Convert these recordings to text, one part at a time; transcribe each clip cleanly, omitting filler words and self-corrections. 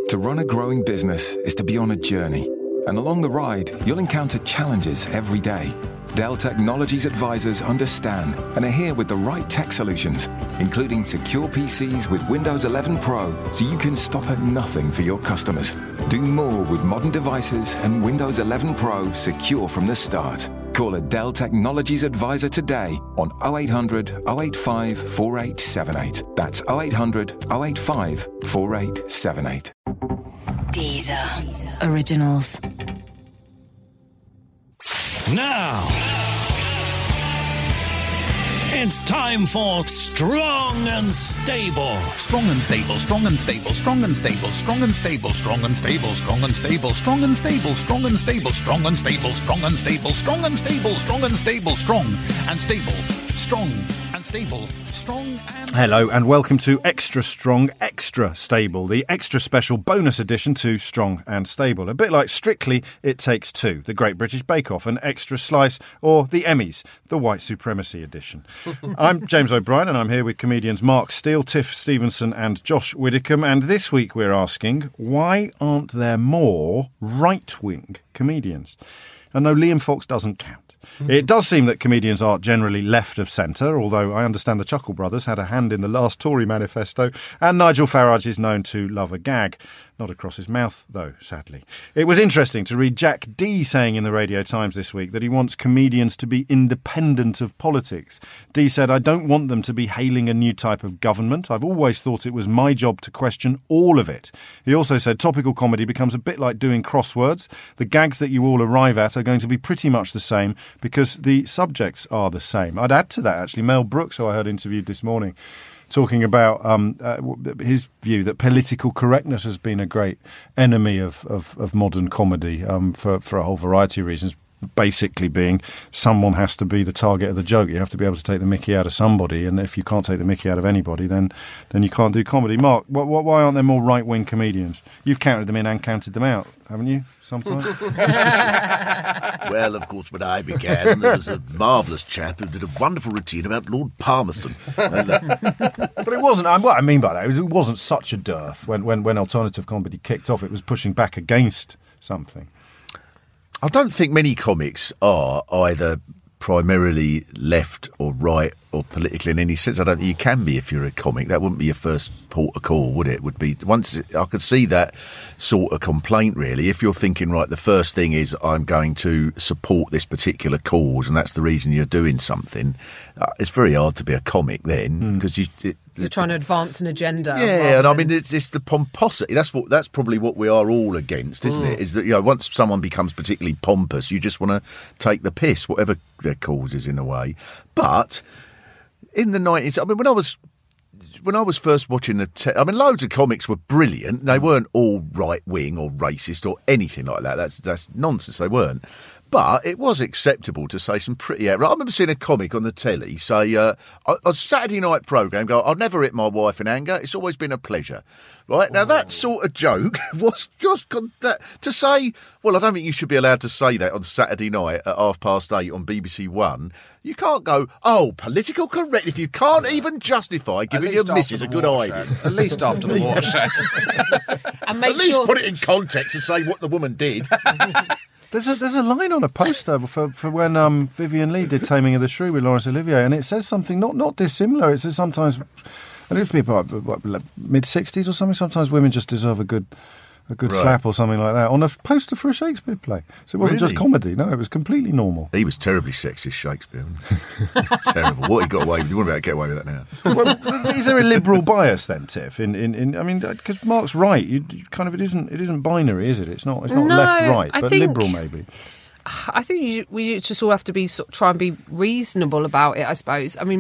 To run a growing business is to be on a journey. And along the ride, you'll encounter challenges every day. Dell Technologies advisors understand and are here with the right tech solutions, including secure PCs with Windows 11 Pro, so you can stop at nothing for your customers. Do more with modern devices and Windows 11 Pro secure from the start. Call a Dell Technologies advisor today on 0800 085 4878. That's 0800 085 4878. Deezer Originals. Now, it's time for Strong and Stable. Strong and stable, strong and stable, strong and stable, strong and stable, strong and stable, strong and stable, strong and stable, strong and stable, strong and stable, strong and stable, strong and stable, strong and stable, strong and stable, strong and stable, strong and... Hello and welcome to Extra Strong, Extra Stable, the extra special bonus edition to Strong and Stable. A bit like Strictly It Takes Two, the Great British Bake Off, an extra slice, or the Emmys, the White Supremacy edition. I'm James O'Brien and I'm here with comedians Mark Steele, Tiff Stevenson and Josh Widdicombe. And this week we're asking, why aren't there more right-wing comedians? And no, Liam Fox doesn't count. It does seem that comedians are generally left of centre, although I understand the Chuckle Brothers had a hand in the last Tory manifesto, and Nigel Farage is known to love a gag. Not across his mouth, though, sadly. It was interesting to read Jack Dee saying in the Radio Times this week that he wants comedians to be independent of politics. Dee said, "I don't want them to be hailing a new type of government. I've always thought it was my job to question all of it." He also said topical comedy becomes a bit like doing crosswords. The gags that you all arrive at are going to be pretty much the same because the subjects are the same. I'd add to that, actually, Mel Brooks, who I heard interviewed this morning, talking about his view that political correctness has been a great enemy of modern comedy for a whole variety of reasons. Basically being someone has to be the target of the joke. You have to be able to take the mickey out of somebody, and if you can't take the mickey out of anybody, then you can't do comedy. Mark, why aren't there more right-wing comedians? You've counted them in and counted them out, haven't you, sometimes? Well, of course, when I began, there was a marvellous chap who did a wonderful routine about Lord Palmerston. But it wasn't, what I mean by that, it wasn't such a dearth when alternative comedy kicked off. It was pushing back against something. I don't think many comics are either primarily left or right or political in any sense. I don't think you can be if you're a comic. That wouldn't be your first port of call, would it? Would be once I could see that sort of complaint, really. If you're thinking, right, the first thing is I'm going to support this particular cause and that's the reason you're doing something, it's very hard to be a comic then because you're trying to advance an agenda. Yeah, and I mean, it's the pomposity. That's probably what we are all against, isn't it? Is that, once someone becomes particularly pompous, you just want to take the piss, whatever their cause is, in a way. But in the 90s, I mean, when I was first watching loads of comics were brilliant. They weren't all right wing or racist or anything like that. That's nonsense. They weren't. But it was acceptable to say some pretty... I remember seeing a comic on the telly say, a Saturday night programme, go, "I'll never hit my wife in anger. It's always been a pleasure." Right? Now, that sort of joke was just... to say, well, I don't think you should be allowed to say that on Saturday night at 8:30 on BBC One. You can't go, political correct, if you can't even justify giving your missus a good idea. At least after the watershed. And make at least put it in context and say what the woman did. There's a line on a poster for when Vivien Leigh did Taming of the Shrew with Laurence Olivier, and it says something not dissimilar. It says sometimes, and it's people mid-60s or something. Sometimes women just deserve a good slap or something like that on a poster for a Shakespeare play. So it wasn't just comedy. No, it was completely normal. He was terribly sexist, Shakespeare. Terrible. What he got away with? You wouldn't be able to get away with that now. Well, is there a liberal bias then, Tiff? I mean, because Mark's right. It isn't binary, is it? It's not left right, but liberal maybe. I think we just all have to try and be reasonable about it, I suppose. I mean,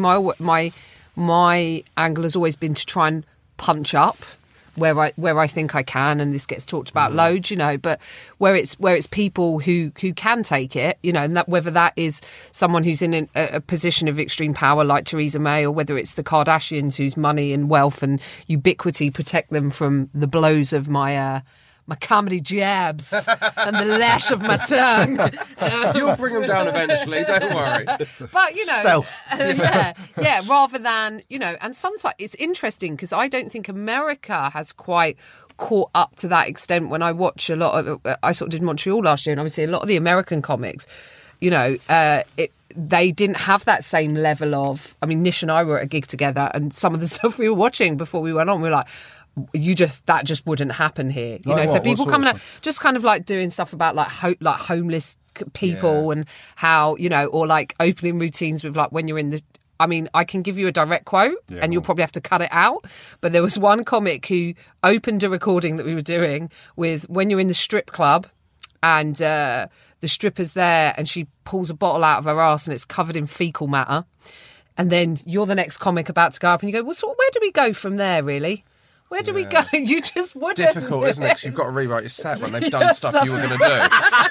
my angle has always been to try and punch up where I think I can, and this gets talked about loads, but where it's people who can take it, and that whether that is someone who's in a position of extreme power like Theresa May, or whether it's the Kardashians whose money and wealth and ubiquity protect them from the blows of my my comedy jabs and the lash of my tongue. You'll bring them down eventually, don't worry. But, you know... Stealth. Yeah, rather than, you know... And sometimes it's interesting because I don't think America has quite caught up to that extent. When I watch a lot of... I sort of did Montreal last year, and obviously a lot of the American comics, you know, they didn't have that same level of... I mean, Nish and I were at a gig together, and some of the stuff we were watching before we went on, we were like... that just wouldn't happen here, you know. So people coming out, just kind of like doing stuff about like homeless people and how, you know, or like opening routines with like when you're in the. I mean, I can give you a direct quote, and you'll probably have to cut it out. But there was one comic who opened a recording that we were doing with when you're in the strip club, and the stripper's there, and she pulls a bottle out of her arse, and it's covered in fecal matter, and then you're the next comic about to go up, and you go, well, so where do we go from there, really? Where do we go? You just wouldn't. It's difficult, isn't it? Because you've got to rewrite your set when they've done stuff you were going to do.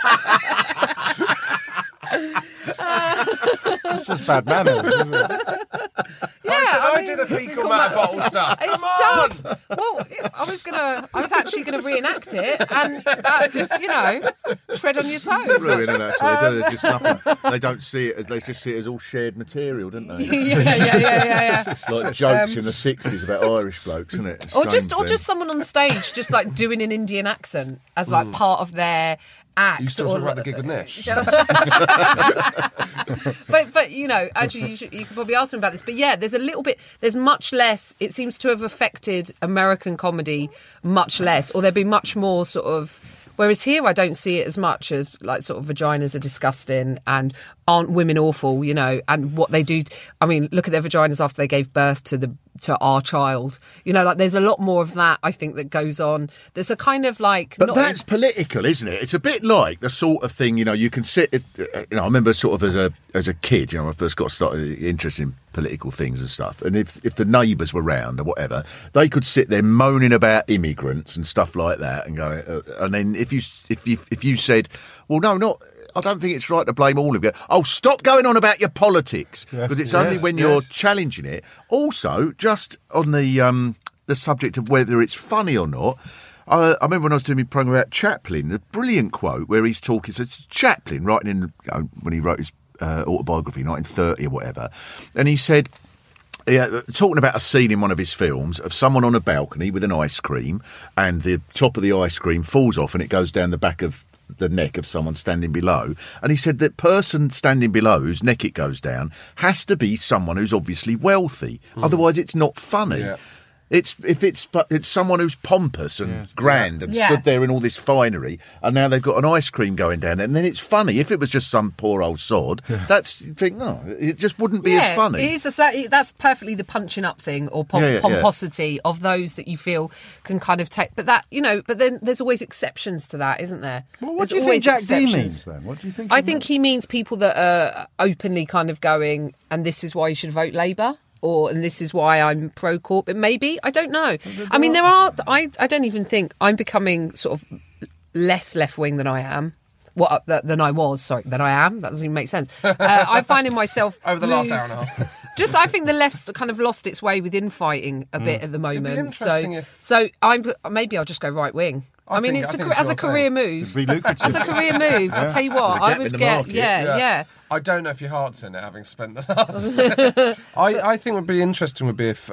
That's just bad manners, isn't it? I do the fecal matter bottle stuff. Come on! Well, I was actually going to reenact it, and that's, you know, tread on your toes. Brilliant, that's what they do. There's just nothing. They don't see it as they just see it as all shared material, don't they? Yeah. It's like jokes in the '60s about Irish blokes, isn't it? Or just someone on stage just like doing an Indian accent as like part of their act. You still talking about the gig with Nish? But you know, actually, you could probably ask him about this. But yeah, there's much less. It seems to have affected American comedy much less, or there'd be much more sort of. Whereas here, I don't see it as much as like sort of vaginas are disgusting and aren't women awful, you know, and what they do. I mean, look at their vaginas after they gave birth to our child. You know, like there's a lot more of that, I think, that goes on. There's a kind of like... But that's political, isn't it? It's a bit like the sort of thing, you know, you can sit... You know, I remember sort of as a kid, you know, when I first got started interested in political things and stuff, and if the neighbours were round or whatever, they could sit there moaning about immigrants and stuff like that and go... and then if you said, well, no, not... I don't think it's right to blame all of you. Oh, stop going on about your politics, because it's only when you're challenging it. Also, just on the subject of whether it's funny or not, I remember when I was doing my programme about Chaplin, the brilliant quote where he's talking. So it's Chaplin writing in when he wrote his autobiography, 1930 or whatever, and he said. Yeah, talking about a scene in one of his films of someone on a balcony with an ice cream, and the top of the ice cream falls off and it goes down the back of the neck of someone standing below. And he said that person standing below, whose neck it goes down, has to be someone who's obviously wealthy. Otherwise, it's not funny. Yeah. It's someone who's pompous and grand and stood there in all this finery, and now they've got an ice cream going down there, and then it's funny. If it was just some poor old sod, you think, no, it just wouldn't be as funny. It is that's perfectly the punching up thing or pomposity of those that you feel can kind of take. But that, you know, but then there's always exceptions to that, isn't there? Well, what do you think Jack D means then? What do you think? I think he means people that are openly kind of going, and this is why you should vote Labour. And this is why I'm pro-corporate. Maybe, I don't know. I mean, I don't even think I'm becoming sort of less left-wing than I am. Than I was, sorry, than I am. That doesn't even make sense. I'm finding myself... Over the last hour and a half. I think the left's kind of lost its way with infighting a bit at the moment. It'd be interesting maybe I'll just go right-wing. I mean, as a career move. As a career move, I'll tell you what, I would get... Yeah. I don't know if your heart's in it, having spent the last... I think would be interesting would be if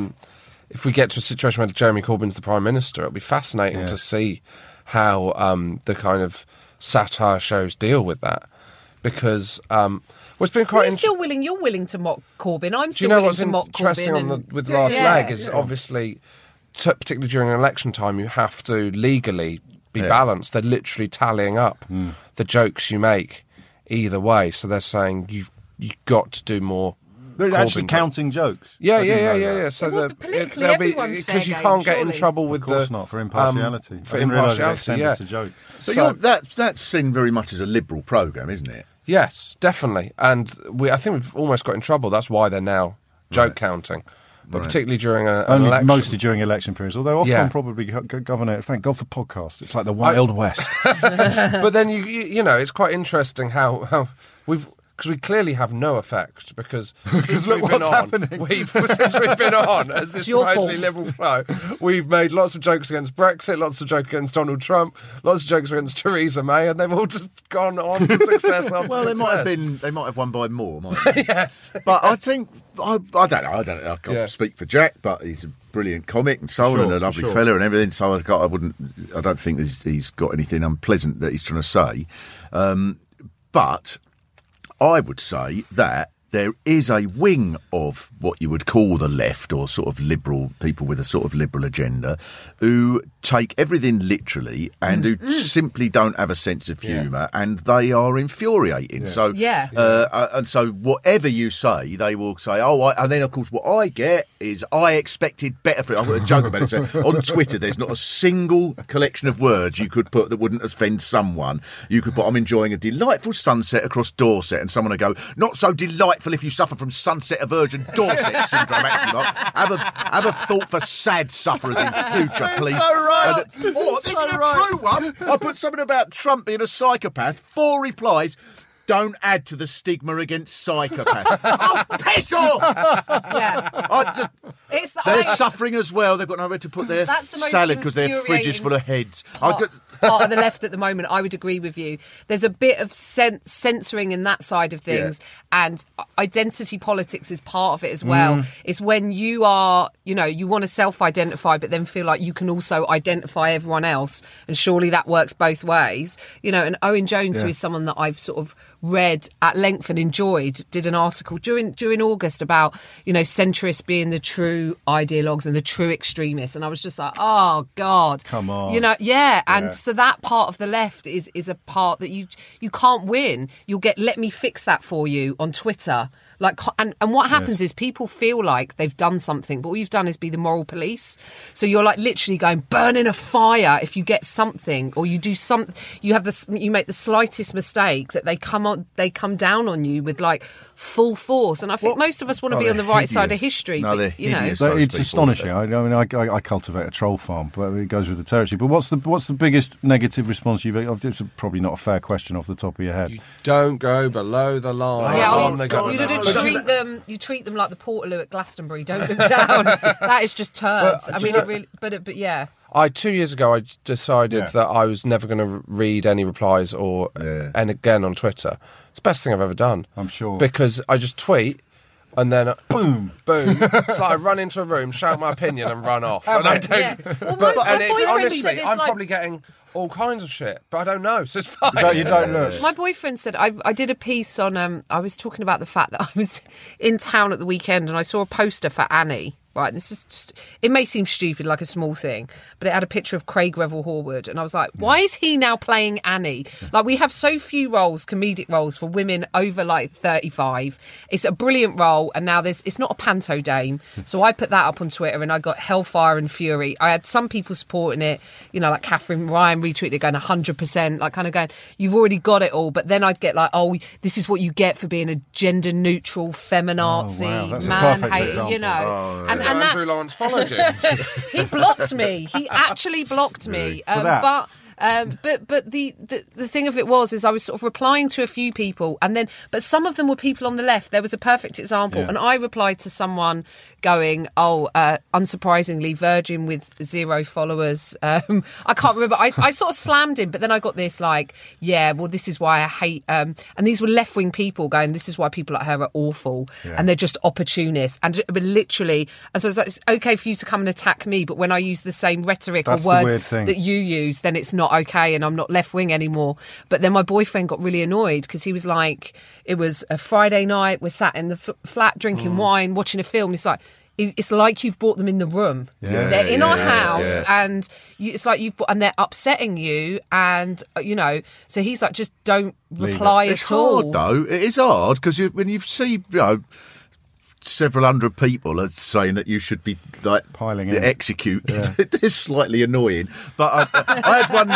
we get to a situation where Jeremy Corbyn's the Prime Minister. It'll be fascinating to see how the kind of satire shows deal with that. Because... it's been quite you're willing to mock Corbyn. I'm still willing to mock Corbyn. Do you know what's interesting with Last Leg is obviously... particularly during an election time, you have to legally be balanced. They're literally tallying up the jokes you make either way. So they're saying you've got to do more. They're actually counting jokes. Yeah. So politically, everyone's fair because you can't get in trouble with of course not for impartiality. For impartiality, to jokes. So that's seen very much as a liberal programme, isn't it? Yes, definitely. And I think we've almost got in trouble. That's why they're now joke counting. But particularly during an election. Mostly during election periods, although often probably governor. Thank God for podcasts. It's like the Wild West. But then you know, it's quite interesting how we've because we clearly have no effect because since look we've been what's on, happening. since we've been on as this your supposedly fault. liberal flow, we've made lots of jokes against Brexit, lots of jokes against Donald Trump, lots of jokes against Theresa May, and they've all just gone on to success after Well, success. they might have won by more, mightn't they? Yes. But I think I don't know. I can't Yeah. speak for Jack, but he's a brilliant comic and so on, Sure, and a for lovely sure. fella and everything. So I don't think he's got anything unpleasant that he's trying to say. But I would say that there is a wing of what you would call the left, or sort of liberal people with a sort of liberal agenda, who take everything literally and who simply don't have a sense of humour, and they are infuriating. So Yeah. and so whatever you say, they will say, and then of course what I get is I expected better for it. I've got a joke about it. So on Twitter, there's not a single collection of words you could put that wouldn't offend someone. You could put, I'm enjoying a delightful sunset across Dorset, and someone would go, not so delightful if you suffer from sunset aversion Dorset syndrome, actually, Mark. Have a thought for sad sufferers in future, please. so right. Or this is a true one. I put something about Trump being a psychopath. 4 replies. Don't add to the stigma against psychopaths. Oh, piss off! Yeah. It's They're suffering as well. They've got nowhere to put their That's the most salad because their fridge is infuriating full of heads. part of the left at the moment. I would agree with you. There's a bit of censoring in that side of things, and identity politics is part of it as well. It's when you are, you want to self-identify, but then feel like you can also identify everyone else, and surely that works both ways. And Owen Jones, who is someone that I've sort of read at length and enjoyed, did an article during August about centrists being the true ideologues and the true extremists, and I was just like, oh God, Come on. and so that part of the left is a part that you can't win. You'll get let me fix that for you on Twitter. And what happens is people feel like they've done something, but all you've done is be the moral police. So you're like literally going burn in a fire if you get something, or you do something. You make the slightest mistake that they come down on you with like full force. And I think most of us want to be on the right side of history. No, but, they're hideous. But Those it's people, astonishing. I cultivate a troll farm, but it goes with the territory. But what's the biggest negative response you've had? It's probably not a fair question off the top of your head. You don't go below the line. You treat them like the Portaloo at Glastonbury. Don't look down. That is just turds. But yeah. 2 years ago, I decided that I was never going to read any replies and again on Twitter. It's the best thing I've ever done. I'm sure. Because I just tweet and then boom. It's like I run into a room, shout my opinion and run off. And I don't. Yeah. Well, my boyfriend said Honestly, it's I'm like- probably getting all kinds of shit, but I don't know, so it's fine. So you don't look. My boyfriend said I did a piece on. I was talking about the fact that I was in town at the weekend and I saw a poster for Annie. Right, this is just, it may seem stupid, like a small thing, but it had a picture of Craig Revel Horwood, and I was like, why is he now playing Annie? Like, we have so few comedic roles for women over like 35. It's a brilliant role, and now it's not a panto dame. So I put that up on Twitter, and I got hellfire and fury. I had some people supporting it, like Catherine Ryan retweeted going 100%, like kind of going, you've already got it all. But then I'd get like, oh, this is what you get for being a gender neutral, feminazi, wow, that's a man perfect hater, example. And Andrew Lawrence followed you. he blocked me. He actually blocked me. For that? But the thing of it was I was sort of replying to a few people, but some of them were people on the left. There was a perfect example, and I replied to someone going, unsurprisingly, Virgin with 0 followers. I can't remember. I sort of slammed him, but then I got this like, this is why I hate. And these were left wing people going, this is why people like her are awful, and they're just opportunists. But literally, and so it's like, it's okay for you to come and attack me, but when I use the same rhetoric That's or the weird words thing. that you use, then it's not okay, and I'm not left wing anymore. But then my boyfriend got really annoyed because he was like, it was a Friday night, we're sat in the flat drinking wine, watching a film. It's like you've brought them in the room. They're in our house, and it's like and they're upsetting you, and So he's like, just don't reply It's at all. hard though. It is hard because when you see, several hundred people are saying that you should be like Piling in. executed. It is slightly annoying. But I had one.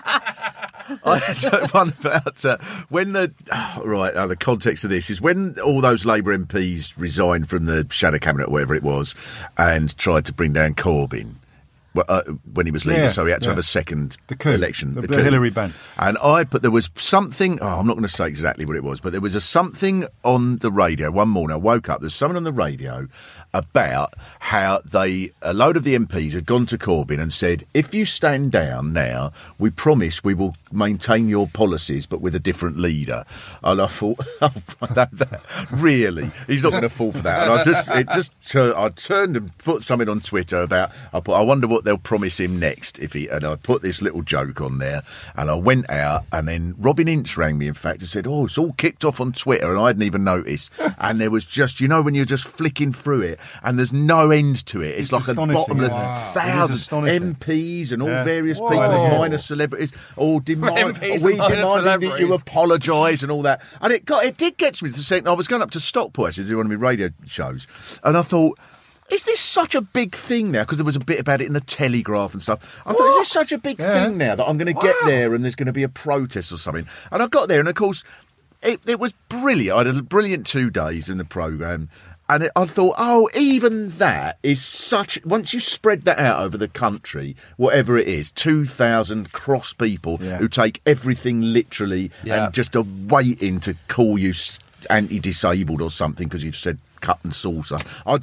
I had one about when the context of this is when all those Labour MPs resigned from the shadow cabinet or whatever it was and tried to bring down Corbyn. when he was leader, Yeah, so he had to yeah. have a second The coup. election. The coup. Hillary ban. And but there was something, I'm not going to say exactly what it was, but there was something on the radio one morning. I woke up, there's something on the radio about how a load of the MPs had gone to Corbyn and said, if you stand down now, we promise we will maintain your policies, but with a different leader. And I thought, really? He's not going to fall for that. And I turned and put something on Twitter about, I wonder what they'll promise him next and I put this little joke on there, and I went out, and then Robin Ince rang me, in fact, and said, it's all kicked off on Twitter, and I hadn't even noticed. And there was just, when you're just flicking through it, and there's no end to it. It's like a bottomless thousands MPs and all various people, minor celebrities, all demanding that you apologise and all that. And it did get to me the second I was going up to Stockport actually to do one of my radio shows, and I thought, is this such a big thing now? Because there was a bit about it in the Telegraph and stuff. I thought, is this such a big thing now that I'm going to get there and there's going to be a protest or something? And I got there, and of course, it was brilliant. I had a brilliant 2 days in the programme. And I thought, even that is such... Once you spread that out over the country, whatever it is, 2,000 cross people who take everything literally and just are waiting to call you anti-disabled or something because you've said cup and saucer. I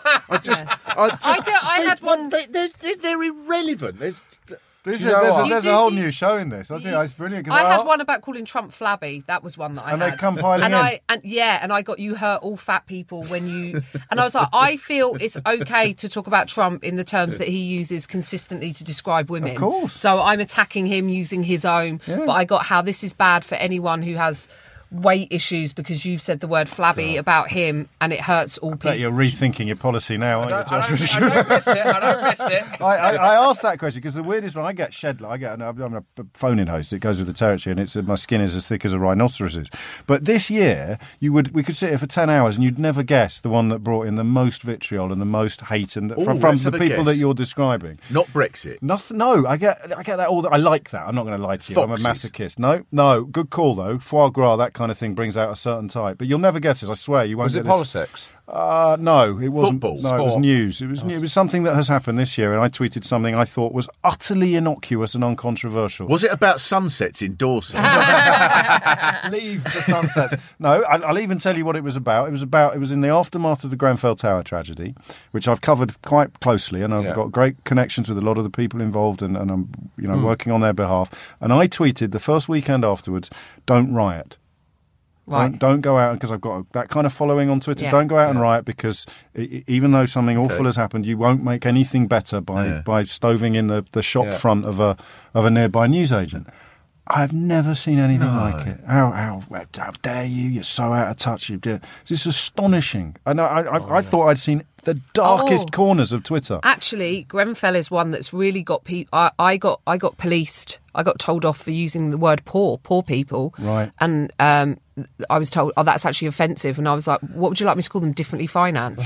had one. They're irrelevant. There's a whole new show in this. I think it's brilliant. I had one about calling Trump flabby. That was one that I had. And they come piling in. And I got, you hurt all fat people when you... And I was like, I feel it's okay to talk about Trump in the terms that he uses consistently to describe women. Of course. So I'm attacking him using his own. Yeah. But I got how this is bad for anyone who has weight issues because you've said the word flabby about him and it hurts all people. You're rethinking your policy now, aren't you, Josh? I don't miss it. I asked that question because the weirdest one, I get I'm a phone-in host. It goes with the territory, and my skin is as thick as a rhinoceros's. But this year, we could sit here for 10 hours and you'd never guess the one that brought in the most vitriol and the most hate from the people that you're describing. Not Brexit. Nothing. No, I get that all. I like that. I'm not going to lie to you. Foxes. I'm a masochist. No, good call though. Foie gras, that kind of thing brings out a certain type, but you'll never get this. I swear, you won't. Was get it this. Politics? No, it wasn't. Football, no, sport. It was news. It was something that has happened this year, and I tweeted something I thought was utterly innocuous and uncontroversial. Was it about sunsets in Dorset? Leave the sunsets. No, I'll even tell you what it was about. It was in the aftermath of the Grenfell Tower tragedy, which I've covered quite closely, and I've got great connections with a lot of the people involved, and I'm working on their behalf. And I tweeted the first weekend afterwards, "Don't riot." Right. Don't go out, because I've got that kind of following on Twitter. Don't go out and riot, because even though something awful has happened, you won't make anything better by stoving in the shop front of a nearby newsagent. I've never seen anything like it. How dare you? You're so out of touch. It's astonishing. And I thought I'd seen the darkest corners of Twitter. Actually, Grenfell is one that's really got people. I got policed. I got told off for using the word poor people. Right. And I was told, that's actually offensive. And I was like, what would you like me to call them? Differently financed?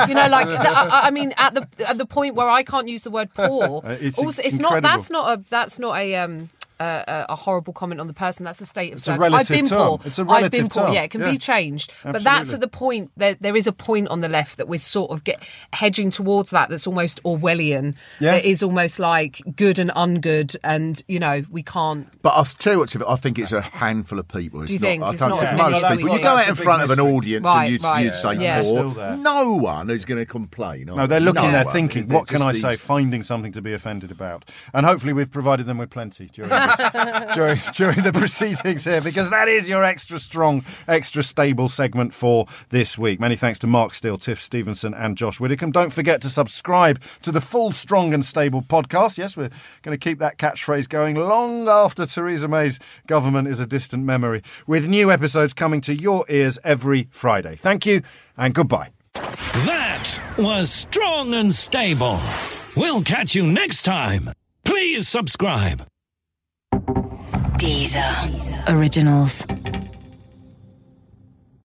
I mean, at the point where I can't use the word poor. It's not. That's not a horrible comment on the person. That's a state of circumstance. I've been poor. It's a relative I've been poor. term. Yeah, it can be changed. Absolutely. But that's at the point. There is a point on the left that we're sort of hedging towards that's almost Orwellian. Yeah. That is almost like good and ungood, and we can't. But I'll tell you what, I think it's a handful of people. Do you think? I it's not as many most as people. You go out in front of an audience and you'd say poor. No one is going to complain. No, they're looking there thinking, what can I say? Finding something to be offended about. And hopefully we've provided them with plenty during this. During the proceedings here, because that is your extra strong, extra stable segment for this week. Many thanks to Mark Steele, Tiff Stevenson and Josh Widdicombe. Don't forget to subscribe to the full Strong and Stable podcast. Yes, we're going to keep that catchphrase going long after Theresa May's government is a distant memory, with new episodes coming to your ears every Friday. Thank you and goodbye. That was Strong and Stable. We'll catch you next time. Please subscribe. Deezer Originals.